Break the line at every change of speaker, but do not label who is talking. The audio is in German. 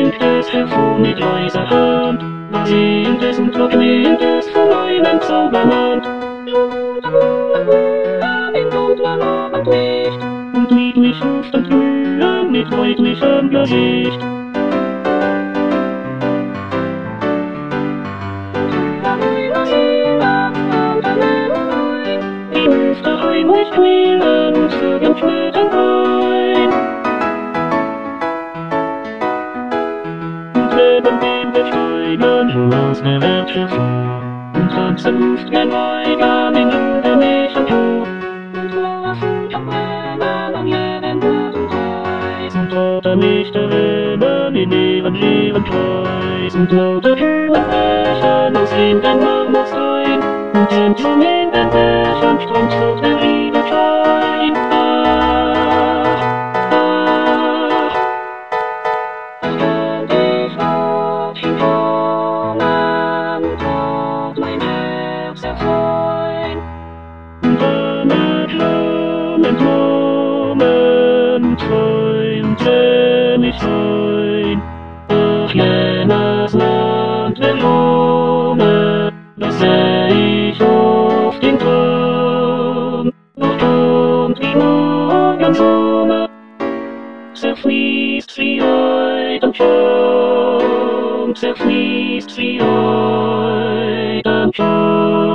winkt es hervor mit leiser Hand. Man singt es und verklingt es von einem Zauberland. Im dunklen Abendlicht und niedlich duftend Grün mit deutlichem Gesicht. Die Lüfte heimlich quälen und Vögel flöten ein. Und treiben den Gesteinen Jonas der Welt hervor und tanzen Luftgeweigern in ungemächen Chor. Und laufen Kamellen an jedem Bodenkreis und rote Lichter brennen in ihren leeren Kreis. Und laute Schulen brechen aus in den Marmorstein und zentrum in den Bächen strömt fort der Liebesschein. Ach, ach, ich kann dich dorthin kommen, dort mein Herz erfreuen. Und damit Blumen, Blumen, träumt mich ein. Ach, jenes Land der Blumen, das seh ich oft im Traum. Doch kommt die Morgensonne, zerfließt sie heute schon, zerfließt sie heute schon.